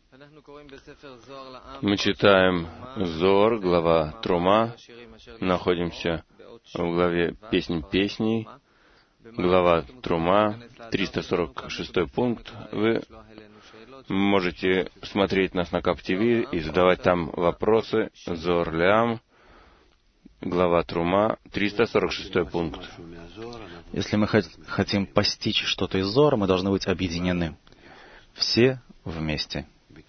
Мы читаем Зоар, глава Трума, находимся в главе «Песнь песней», глава Трума, 346 пункт. Вы можете смотреть нас на КАП ТВ и задавать там вопросы. Зоар Леам, глава Трума, 346 пункт. Если мы хотим постичь что-то из Зоара, мы должны быть объединены. Все вместе.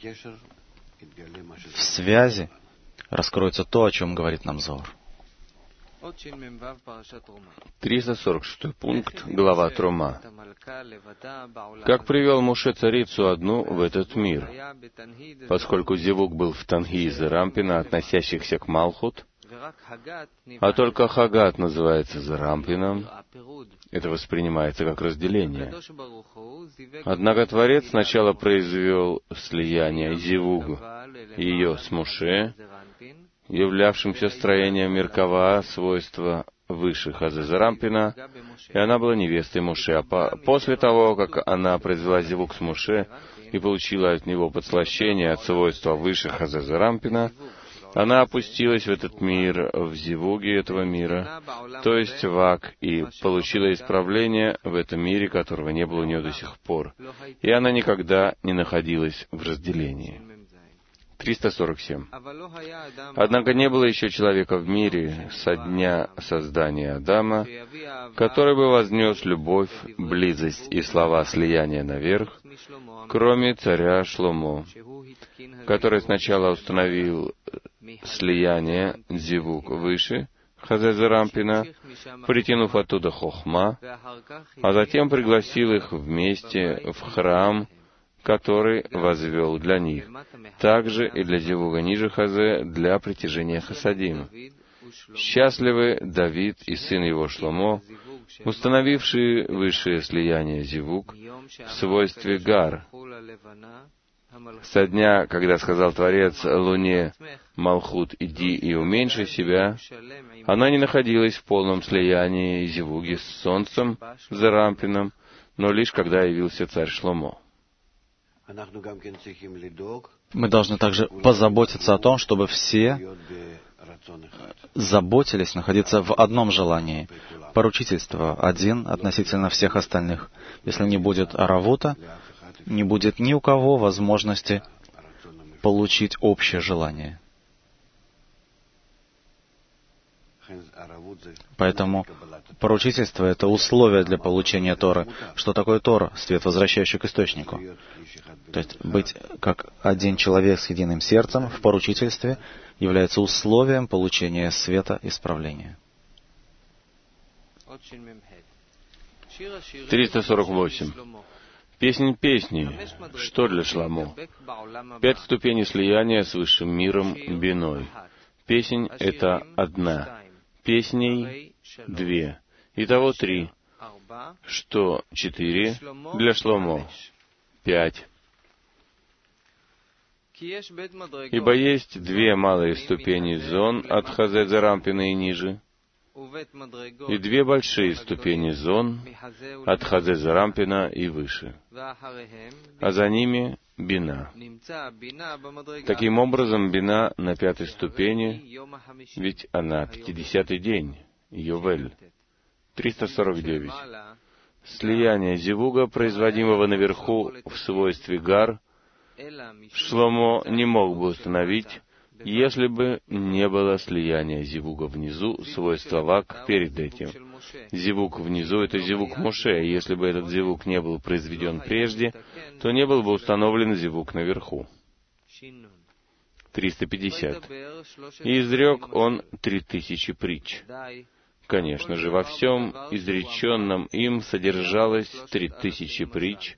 В связи раскроется то, о чем говорит нам Зоар. 346 пункт, глава Трума. Как привел Моше царицу одну в этот мир, поскольку Зевук был в Танхи из Рампина, относящихся к Малхут, а только Хагат называется Зарампином, это воспринимается как разделение. Однако Творец сначала произвел слияние Зевугу и ее с Моше, являвшимся строением Меркава, свойства выше Хазезарампина, и она была невестой Моше. А после того, как она произвела Зевук с Моше и получила от него подслащение от свойства выше Хазезарампина, она опустилась в этот мир, в Зевуге этого мира, то есть в Ак, и получила исправление в этом мире, которого не было у нее до сих пор. И она никогда не находилась в разделении. 347. Однако не было еще человека в мире со дня создания Адама, который бы вознес любовь, близость и слова слияния наверх, кроме царя Шломо, который сначала установил слияние Зевук выше Хазезарампина, притянув оттуда Хохма, а затем пригласил их вместе в храм, который возвел для них, также и для Зевуга ниже Хазе, для притяжения Хасадим. Счастливы Давид и сын его Шломо, установившие высшее слияние Зевук в свойстве Гар. Со дня, когда сказал Творец Луне: «Малхут, иди и уменьши себя», она не находилась в полном слиянии Зевуги с солнцем, Зарампином, но лишь когда явился царь Шломо. Мы должны также позаботиться о том, чтобы все заботились находиться в одном желании. Поручительство один относительно всех остальных. Если не будет аравута, не будет ни у кого возможности получить общее желание. Поэтому поручительство — это условие для получения Торы. Что такое Тора? Свет, возвращающий к источнику. То есть быть как один человек с единым сердцем в поручительстве является условием получения света исправления. 348. Песнь песней. Что для Шломо? 5 ступеней слияния с высшим миром Биной. Песнь — это одна. Песней — 2. Итого 3. Что 4 для Шломо? 5. Ибо есть 2 малые ступени зон от Хазезарампина и ниже, и 2 большие ступени зон от Хазезарампина и выше, а за ними Бина. Таким образом, Бина на 5-й ступени, ведь она 50-й день, Йовель. 349. Слияние Зевуга, производимого наверху в свойстве Гар, Шломо не мог бы установить, если бы не было слияния Зевуга внизу, свойства Вак перед этим. Зевук внизу — это Зевук Моше, и если бы этот Зевук не был произведен прежде, то не был бы установлен Зевук наверху. 350. И изрек он 3000 притч. Конечно же, во всем изреченном им содержалось 3000 притч,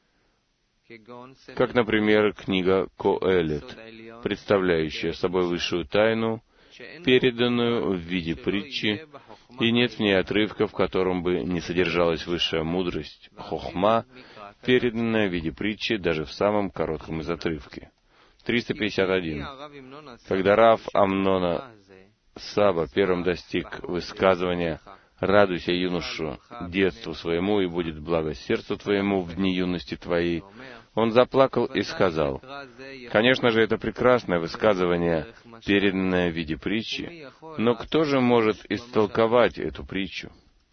как, например, книга Коэлет, представляющая собой высшую тайну, переданную в виде притчи, и нет в ней отрывка, в котором бы не содержалась высшая мудрость, хохма, переданная в виде притчи даже в самом коротком из отрывки. 351. Когда Рав Амнона Саба первым достиг высказывания «Радуйся, юношу, детству своему, и будет благо сердцу твоему в дни юности твоей», он заплакал и сказал: Конечно же, это прекрасное высказывание, переданное в виде притчи, но кто же может истолковать эту притчу?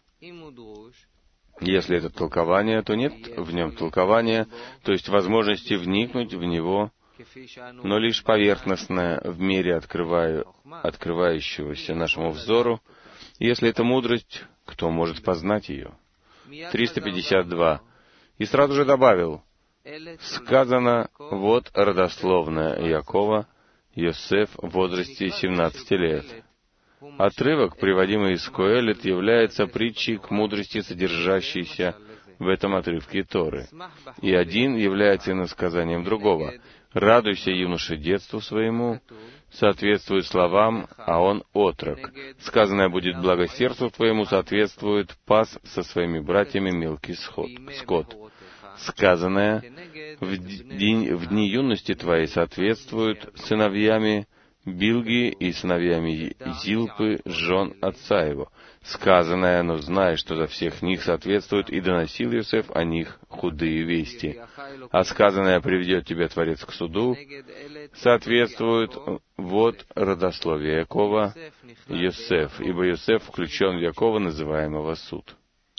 Если это толкование, то нет в нем толкования, то есть возможности вникнуть в него, но лишь поверхностное в мире открывающегося нашему взору. Если это мудрость, кто может познать ее? 352. И сразу же добавил, сказано, вот родословная Иакова, Йосеф в возрасте 17 лет. Отрывок, приводимый из Коэлет, является притчей к мудрости, содержащейся в этом отрывке Торы. И один является иносказанием другого. «Радуйся, юноше, детству своему», соответствует словам, а он отрок. Сказанное будет благо сердцу твоему, соответствует пас со своими братьями мелкий скот. Сказанное в дни юности твоей соответствует сыновьями Билги и сыновьями Зилпы, жен отца его. Сказанное, но знай, что за всех них соответствует, и доносил Йосеф о них худые вести. А сказанное приведет тебя Творец к суду, соответствует вот родословие Якова, Йосеф, ибо Йосеф включен в Якова, называемого суд.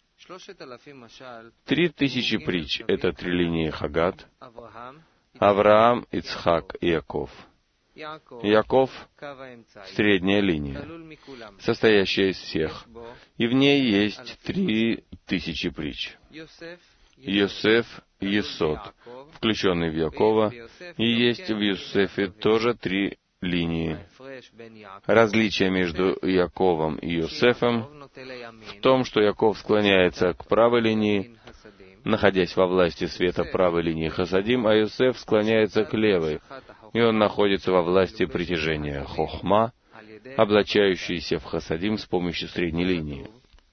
3000 притч — это 3 линии Хагат: Авраам, Ицхак и Яков. Яков — средняя линия, состоящая из всех, и в ней есть 3000 притч. Йосеф — Есод, включенный в Якова, и есть в Йосефе тоже 3 линии. Различие между Яковом и Йосефом в том, что Яков склоняется к правой линии, находясь во власти света правой линии Хасадим, а Йосеф склоняется к левой, и он находится во власти притяжения Хохма, облачающейся в Хасадим с помощью средней линии.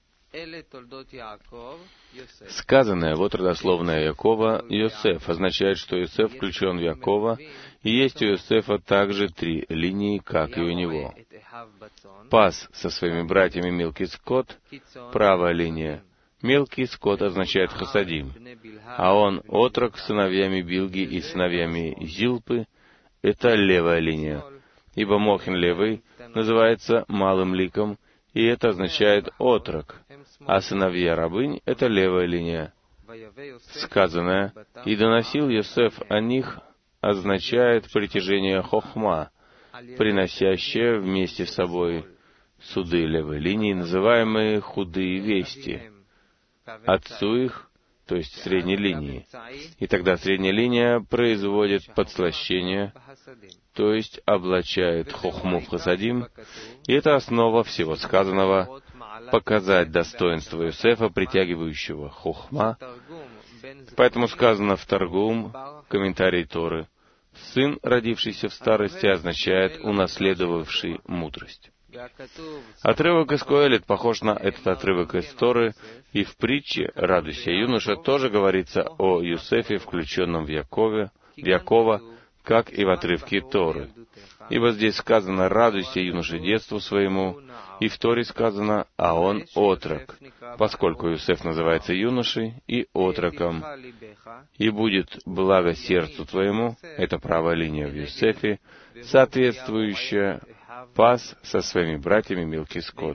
Сказанное вот родословная Якова, Йосеф, означает, что Йосеф включен в Якова, и есть у Йосефа также 3 линии, как и у него. Пас со своими братьями мелкий скот, правая линия. Мелкий скот означает Хасадим, а он отрок с сыновьями Билги и сыновьями Зилпы — это левая линия, ибо Мохин левый называется малым ликом, и это означает отрок, а сыновья рабынь — это левая линия. Сказанное «И доносил Йосеф о них» означает притяжение Хохма, приносящее вместе с собой суды левой линии, называемые худые вести, отцу их, то есть средней линии. И тогда средняя линия производит подслащение, то есть облачает Хохму в Хасадим, и это основа всего сказанного — показать достоинство Йосефа, притягивающего Хохма. Поэтому сказано в Таргум, комментарий Торы, «Сын, родившийся в старости», означает «унаследовавший мудрость». Отрывок из Коэлет похож на этот отрывок из Торы, и в притче «Радуйся, юноша» тоже говорится о Йосефе, включенном в Якова, как и в отрывке Торы. Ибо здесь сказано «Радуйся, юноша, детству своему», и в Торе сказано «А он отрок», поскольку Йосеф называется юношей и отроком. «И будет благо сердцу твоему», это правая линия в Йосефе, соответствующая пас со своими братьями мелкий скот.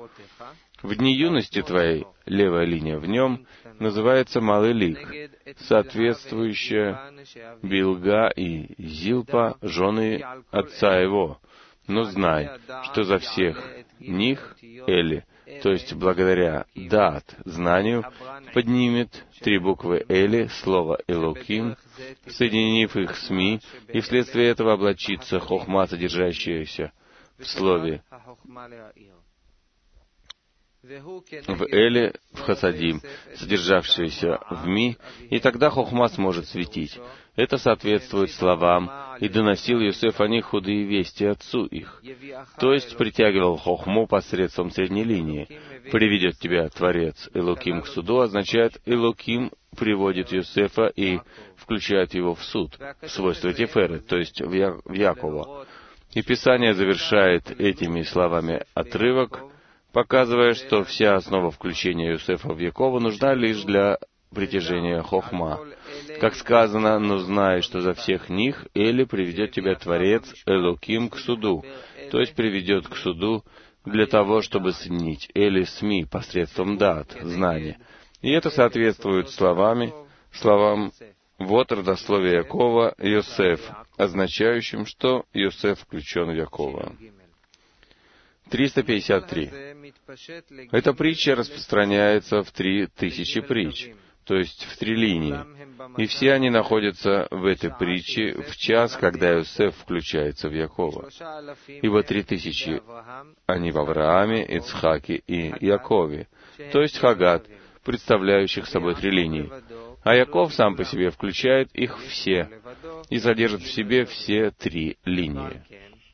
В дни юности твоей, левая линия в нем, называется малый лик, соответствующая Билга и Зилпа, жены отца его. Но знай, что за всех них Эли, то есть благодаря Даат, знанию, поднимет 3 буквы Эли, слово Элоким, соединив их с Ми, и вследствие этого облачится Хохма, содержащаяся в слове в Эле, в Хасадим, содержавшаяся в Ми, и тогда Хохма сможет светить. Это соответствует словам «И доносил Йосеф о них худые вести отцу их», то есть притягивал Хохму посредством средней линии. «Приведет тебя Творец Элоким к суду» означает «Элоким приводит Йосефа и включает его в суд», в свойство Тиферы, то есть в Якова. И Писание завершает этими словами отрывок, показывая, что вся основа включения Йосефа в Якова нужна лишь для притяжения хохма. Как сказано, но знай, что за всех них Эли приведет тебя Творец Элоким к суду, то есть приведет к суду для того, чтобы соединить Эли с Ми посредством дат, знания. И это соответствует словам «Вот родословие Якова, Йосеф», означающим, что Йосеф включен в Якова. 353. Эта притча распространяется в 3000 притч, то есть в 3 линии. И все они находятся в этой притче в час, когда Йосеф включается в Якова. Ибо 3000 они в Аврааме, Ицхаке и Якове, то есть Хагат, представляющих собой 3 линии. А Яков сам по себе включает их все и содержит в себе все 3 линии.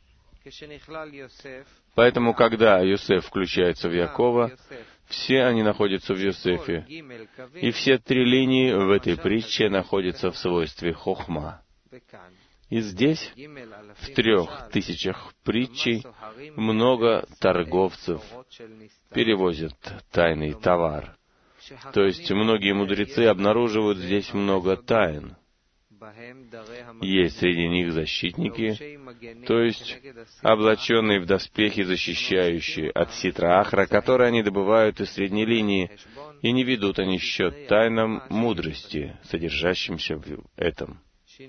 Поэтому, когда Йосеф включается в Якова, все они находятся в Йосефе, и все 3 линии в этой притче находятся в свойстве хохма. И здесь, в 3000 притчей, много торговцев перевозят тайный товар. То есть многие мудрецы обнаруживают здесь много тайн. Есть среди них защитники, то есть облаченные в доспехи, защищающие от ситра Ахра, которые они добывают из средней линии, и не ведут они счет тайнам мудрости, содержащимся в этом.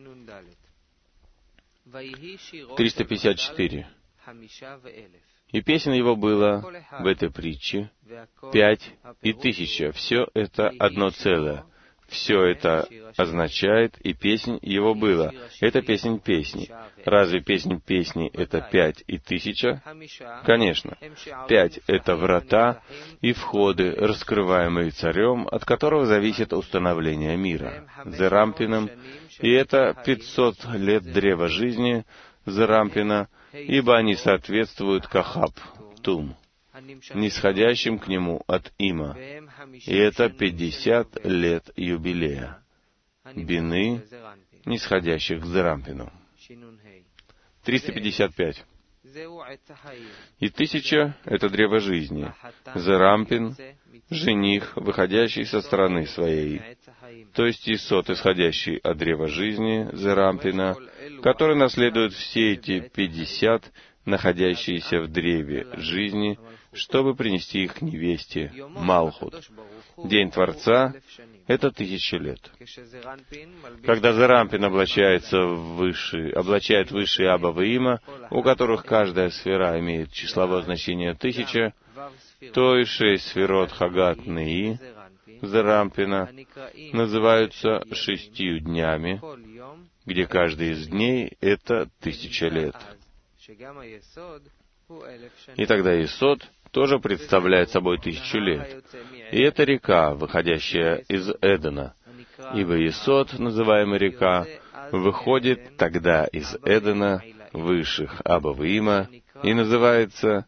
354. И песен его было в этой притче 5 и 1000. Все это одно целое. Все это означает, и песнь его было. Это песнь песни. Разве песнь песни — это 5 и 1000? Конечно. 5 — это врата и входы, раскрываемые царем, от которого зависит установление мира, Зерампином, и это 500 лет древа жизни Зерампина, ибо они соответствуют Кахаб-Тум, нисходящим к нему от Има, и это 50 лет юбилея, бины, нисходящих к Зерампину. 355. И 1000 — это древо жизни, Зерампин — жених, выходящий со стороны своей, то есть Исот, исходящий от древа жизни, Зерампина, который наследует все эти 50, находящиеся в древе жизни, чтобы принести их невесте Малхут. День Творца — это 1000 лет. Когда Зерампин облачает высшие Аба Ваима, у которых каждая сфера имеет числовое значение 1000, то и 6 сферот Хагат Неи Зерампина называются 6 днями, где каждый из дней — это 1000 лет. И тогда Исод тоже представляет собой 1000 лет. И это река, выходящая из Эдена. Ибо Исод, называемая река, выходит тогда из Эдена высших Аба Ваима и называется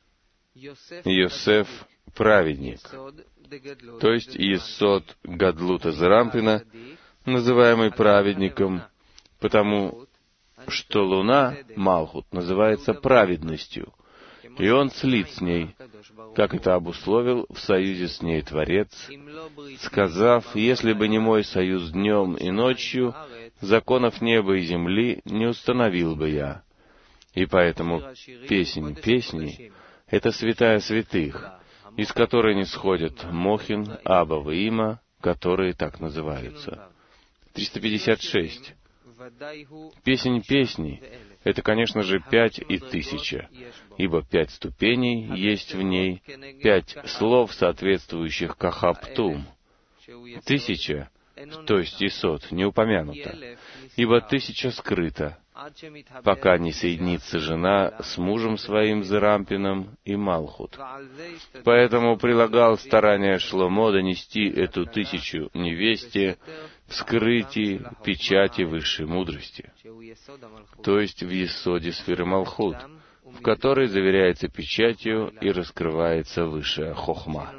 Йосеф праведник. То есть Исод Гадлута Зерампина, называемый праведником, потому что луна, Малхут, называется праведностью, и он слит с ней, как это обусловил в союзе с ней Творец, сказав: «Если бы не мой союз днем и ночью, законов неба и земли не установил бы я». И поэтому песнь песней — это святая святых, из которой нисходят Мохин, Аба Ваима, которые так называются. 356. Песнь песней — это, конечно же, 5 и 1000, ибо 5 ступеней есть в ней, 5 слов, соответствующих Кахаб-Тум. 1000, то есть Исот, не упомянуто, ибо 1000 скрыто, пока не соединится жена с мужем своим Зерампином и Малхут. Поэтому прилагал старания Шломо донести эту 1000 невесте в скрытии печати высшей мудрости, то есть в Есоде сферы Малхут, в которой заверяется печатью и раскрывается высшая хохма.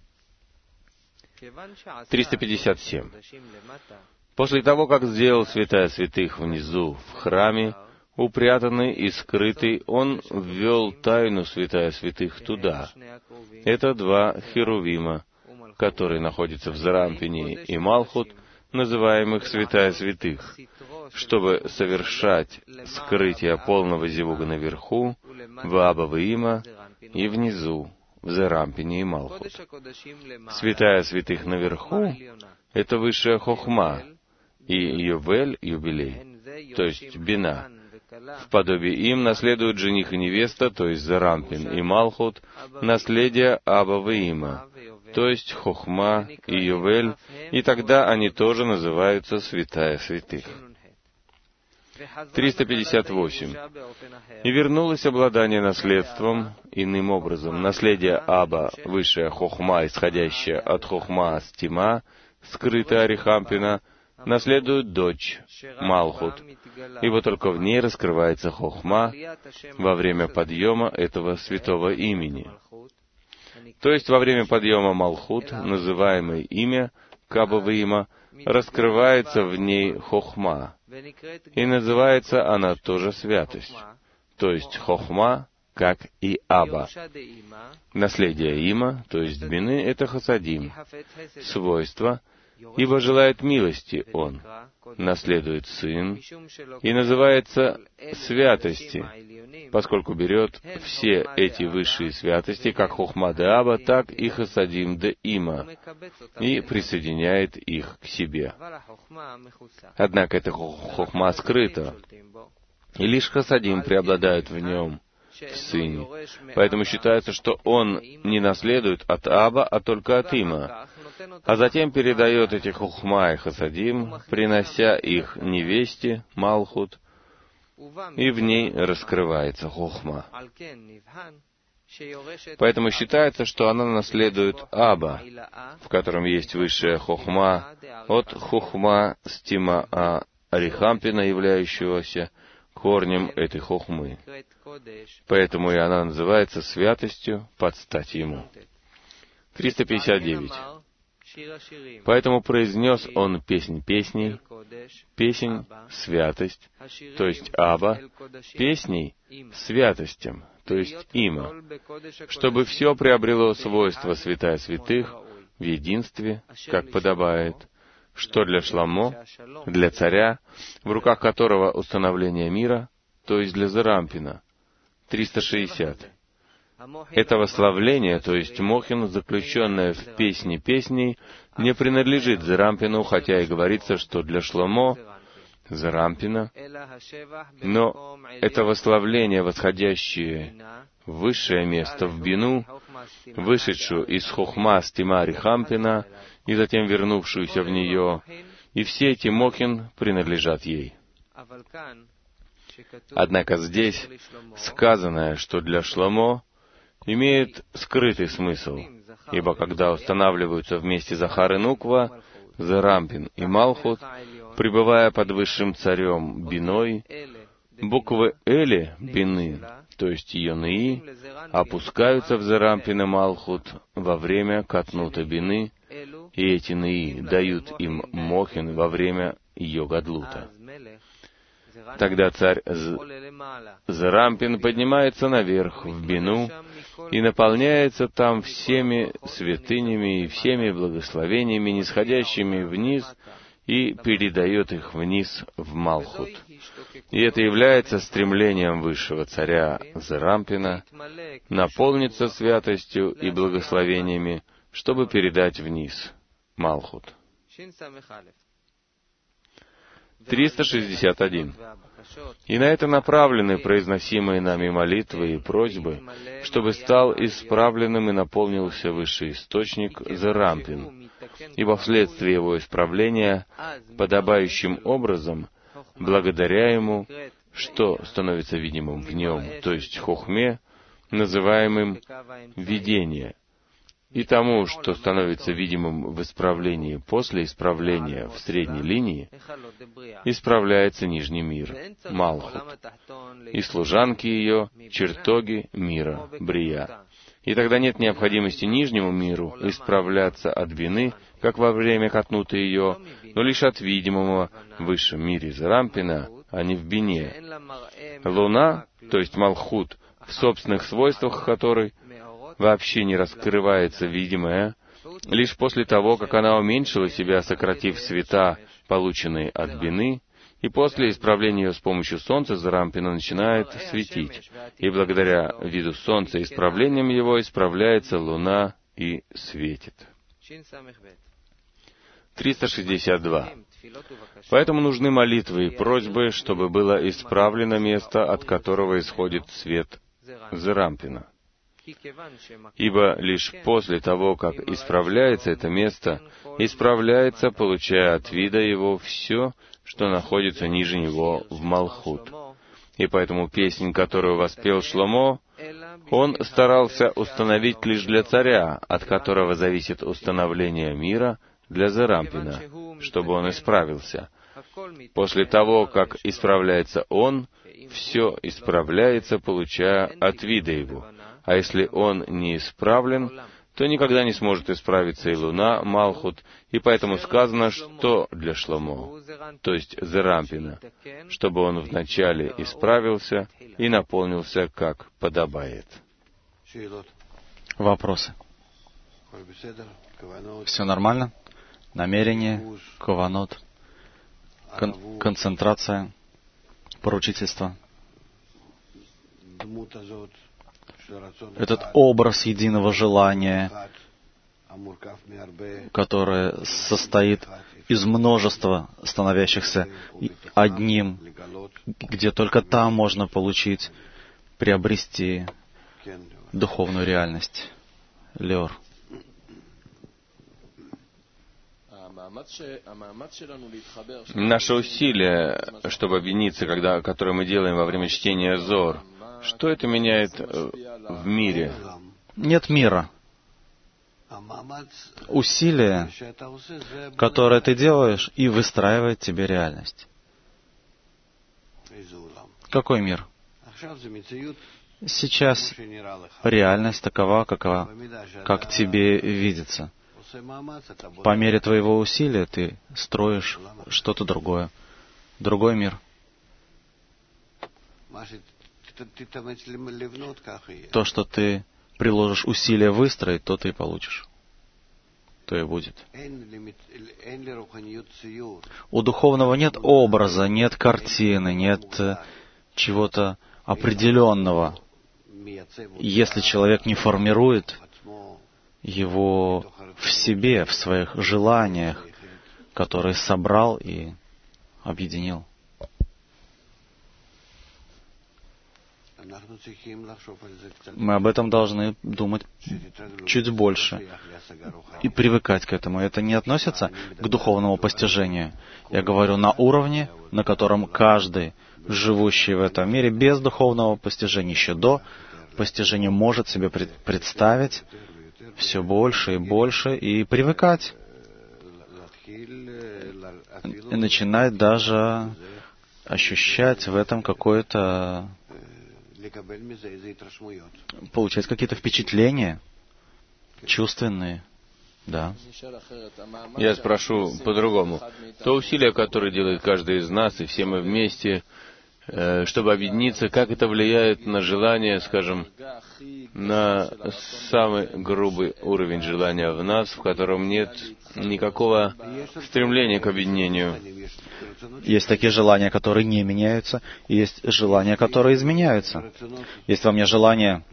357. После того, как сделал святая святых внизу, в храме, упрятанный и скрытый, он ввел тайну святая святых туда. Это 2 херувима, который находится в Зарампине, и Малхут, называемых святая святых, чтобы совершать скрытие полного зивуга наверху, в Аба Ваима, и внизу, в Зарампине и Малхут. Святая святых наверху — это высшая хохма, и Ювель — юбилей, то есть бина. В подобии им наследуют жених и невеста, то есть Зарампин и Малхут, наследие Аба Ваима, то есть Хохма и Ювель, и тогда они тоже называются святая святых. 358. И вернулось обладание наследством иным образом. Наследие Аба, высшая Хохма, исходящая от Хохма Стима, скрытая Арихампина, наследует дочь Малхут, ибо только в ней раскрывается Хохма во время подъема этого святого имени. То есть во время подъема Малхут, называемое имя Аба Ваима, раскрывается в ней Хохма, и называется она тоже святость, то есть Хохма, как и Аба. Наследие Има, то есть Бины, это Хасадим, свойство, ибо желает милости он, наследует сын, и называется святости, поскольку берет все эти высшие святости, как Хохма де Аба, так и Хасадим де Има, и присоединяет их к себе. Однако эта Хохма скрыта, и лишь Хасадим преобладают в нем, в сыне. Поэтому считается, что он не наследует от Аба, а только от Има, а затем передает эти Хохма и Хасадим, принося их невесте, Малхут, и в ней раскрывается Хохма. Поэтому считается, что она наследует Аба, в котором есть высшая Хохма, от Хохма Стима Арихампина, являющегося корнем этой Хохмы. Поэтому и она называется святостью под стать ему. 359. Поэтому произнес он песнь песней, песнь святость, то есть Аба, песней святостям, то есть Има, чтобы все приобрело свойство святая святых в единстве, как подобает, что для Шламо, для царя, в руках которого установление мира, то есть для Зарампина. 360. Это восславление, то есть Мохин, заключенное в песне песней, не принадлежит Зарампину, хотя и говорится, что для Шломо, Зарампина, но это восславление, восходящее в высшее место, в Бину, вышедшую из Хохма Стима Арихампина и затем вернувшуюся в нее, и все эти Мохин принадлежат ей. Однако здесь сказанное, что для Шломо, имеет скрытый смысл, ибо когда устанавливаются вместе Захар и Нуква, Зарампин и Малхут, пребывая под высшим царем Биной, буквы Эли, Бины, то есть Йонии, опускаются в Зарампин и Малхут во время Катнута Бины, и эти Нии дают им Мохин во время ее Гадлута. Тогда царь Зарампин поднимается наверх, в Бину, и наполняется там всеми святынями и всеми благословениями, нисходящими вниз, и передает их вниз в Малхут. И это является стремлением высшего царя Зарампина наполниться святостью и благословениями, чтобы передать вниз Малхут. 361. И на это направлены произносимые нами молитвы и просьбы, чтобы стал исправленным и наполнился высший источник Зарампин, ибо вследствие его исправления, подобающим образом, благодаря ему, что становится видимым в нем, то есть Хохме, называемым видение, и тому, что становится видимым в исправлении после исправления в средней линии, исправляется нижний мир, Малхут, и служанки ее, чертоги мира, Брия. И тогда нет необходимости нижнему миру исправляться от Бины, как во время Катнута ее, но лишь от видимого в высшем мире Зарампина, а не в Бине. Луна, то есть Малхут, в собственных свойствах которой вообще не раскрывается видимое, Лишь после того, как она уменьшила себя, сократив света, полученные от бины, и после исправления ее с помощью солнца, Зарампина начинает светить. И благодаря виду солнца и исправлением его исправляется луна и светит. 362. Поэтому нужны молитвы и просьбы, чтобы было исправлено место, от которого исходит свет Зарампина. Ибо лишь после того, как исправляется это место, исправляется, получая от вида его все, что находится ниже него в Малхут. И поэтому песнь, которую воспел Шломо, он старался установить лишь для царя, от которого зависит установление мира, для Зарампина, чтобы он исправился. После того, как исправляется он, все исправляется, получая от вида его. А если он не исправлен, то никогда не сможет исправиться и луна, Малхут, и поэтому сказано, что для Шломо, то есть Зарампина, чтобы он вначале исправился и наполнился, как подобает. Вопросы? Все нормально? Намерение, каванот, концентрация, поручительство. Этот образ единого желания, которое состоит из множества становящихся одним, где только там можно получить, приобрести духовную реальность. Леор. Наше усилие, чтобы объединиться, которое мы делаем во время чтения Зор, что это меняет в мире? Нет мира. Усилие, которое ты делаешь, и выстраивает тебе реальность. Какой мир? Сейчас реальность такова, как тебе видится. По мере твоего усилия ты строишь что-то другое. Другой мир. То, что ты приложишь усилия выстроить, то ты и получишь. То и будет. У духовного нет образа, нет картины, нет чего-то определенного. Если человек не формирует его в себе, в своих желаниях, которые собрал и объединил. Мы об этом должны думать чуть больше и привыкать к этому. Это не относится к духовному постижению. Я говорю на уровне, на котором каждый, живущий в этом мире, без духовного постижения, еще до постижения, может себе представить все больше и больше и привыкать. И начинать даже ощущать в этом какое-то... получать какие-то впечатления, чувственные. Да. Я спрошу по-другому. То усилие, которое делает каждый из нас, и все мы вместе, чтобы объединиться, как это влияет на желание, скажем, на самый грубый уровень желания в нас, в котором нет никакого стремления к объединению. Есть такие желания, которые не меняются, и есть желания, которые изменяются. Есть во мне желание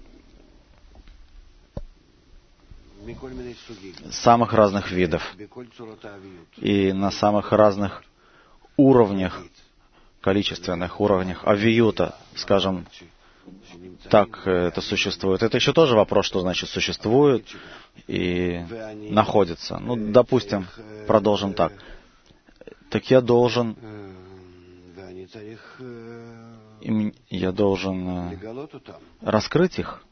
самых разных видов и на самых разных уровнях, количественных уровнях авиюта, скажем, так это существует. Это еще тоже вопрос, что значит существует и находится. Ну, допустим, продолжим так. Так я должен раскрыть их.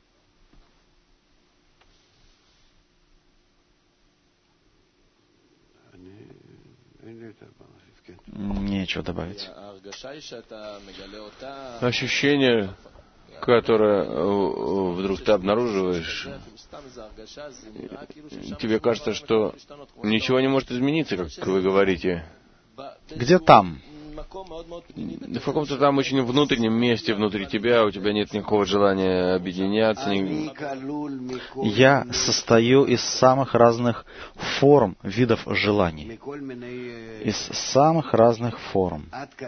Нечего добавить. Ощущение, которое вдруг ты обнаруживаешь, тебе кажется, что ничего не может измениться, как вы говорите. Где там? в каком-то там очень внутреннем месте, внутри тебя, у тебя нет никакого желания объединяться. Я состою из самых разных форм, видов желаний. Из самых разных форм.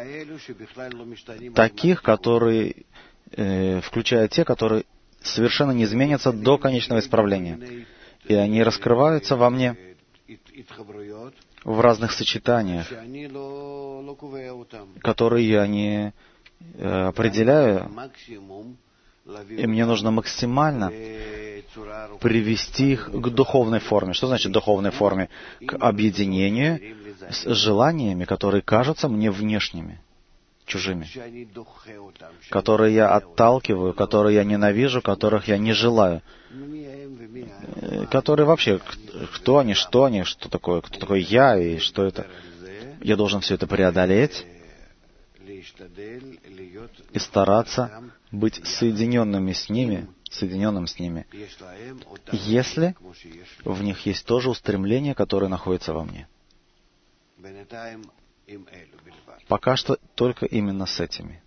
Таких, которые, включая те, которые совершенно не изменятся до конечного исправления. И они раскрываются во мне в разных сочетаниях, которые я не определяю, и мне нужно максимально привести их к духовной форме. Что значит духовной форме? К объединению с желаниями, которые кажутся мне внешними, чужими, которые я отталкиваю, которые я ненавижу, которых я не желаю, которые вообще, кто они, что такое, кто такой я и что это. Я должен все это преодолеть и стараться быть соединенным с ними, если в них есть тоже устремление, которое находится во мне. Пока что только именно с этими.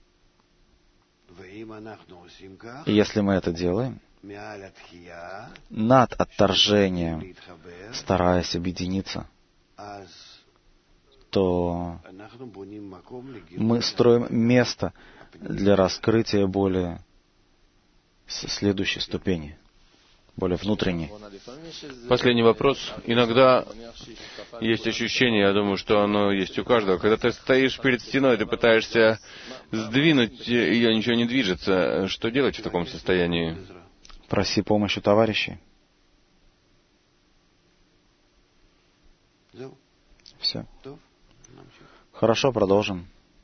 И если мы это делаем, над отторжением, стараясь объединиться, то мы строим место для раскрытия более следующей ступени, более внутренней. Последний вопрос. Иногда есть ощущение, я думаю, что оно есть у каждого, когда ты стоишь перед стеной, ты пытаешься сдвинуть, ее ничего не движется. Что делать в таком состоянии? Проси помощи товарищей. Все. Хорошо, продолжим.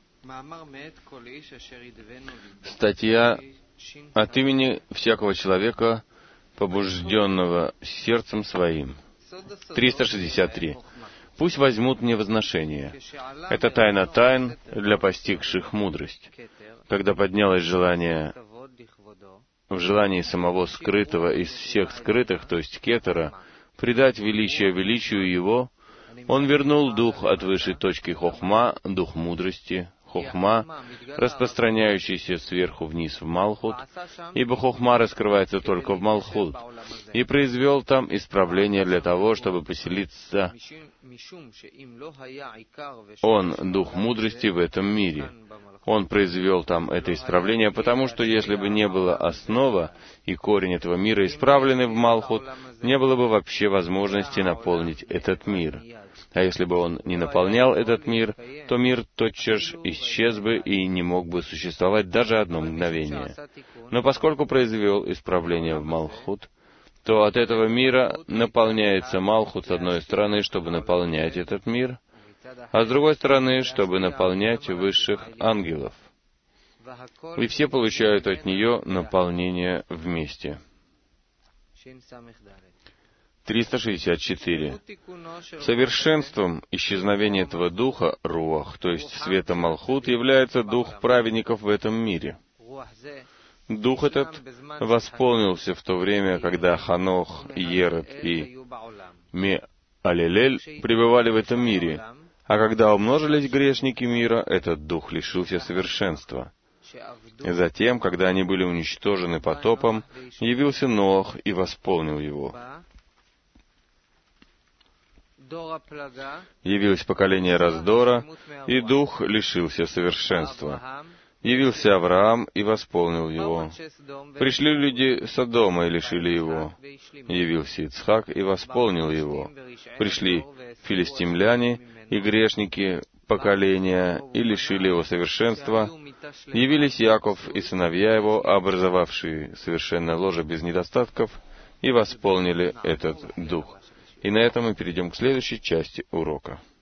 Статья от имени всякого человека, побужденного сердцем своим. 363. Пусть возьмут мне возношение. Это тайна тайн для постигших мудрость. Когда поднялось желание в желании самого скрытого из всех скрытых, то есть Кетера, придать величие величию его, он вернул дух от высшей точки Хохма, дух мудрости, Хохма, распространяющийся сверху вниз в Малхут, ибо Хохма раскрывается только в Малхут, и произвел там исправление для того, чтобы поселиться он, дух мудрости, в этом мире. Он произвел там это исправление, потому что если бы не было основа и корень этого мира исправлены в Малхут, не было бы вообще возможности наполнить этот мир. А если бы он не наполнял этот мир, то мир тотчас исчез бы и не мог бы существовать даже одно мгновение. Но поскольку произвел исправление в Малхут, то от этого мира наполняется Малхут с одной стороны, чтобы наполнять этот мир, а с другой стороны, чтобы наполнять высших ангелов. И все получают от нее наполнение вместе. 364. Совершенством исчезновения этого духа, руах, то есть света Малхут, является дух праведников в этом мире. Дух этот восполнился в то время, когда Ханох, Ерет и Ме-Алелель пребывали в этом мире, а когда умножились грешники мира, этот дух лишился совершенства. И затем, когда они были уничтожены потопом, явился Ноах и восполнил его. Явилось поколение раздора, и дух лишился совершенства. Явился Авраам и восполнил его. Пришли люди Содома и лишили его. Явился Ицхак и восполнил его. Пришли филистимляне и грешники поколения и лишили его совершенства. Явились Яков и сыновья его, образовавшие совершенное ложе без недостатков, и восполнили этот дух. И на этом мы перейдем к следующей части урока.